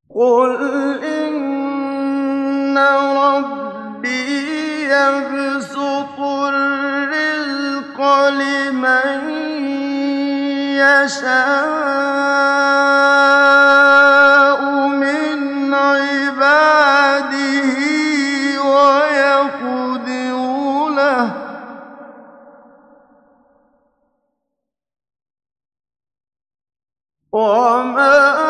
قُلْ إِنَّ رَبِّي يَبْسُطُ الرِّزْقَ لِمَن يَشَاءُ مِنْ عِبَادِهِ وَيَقْدِرُ لَهُ ۚ وَمَا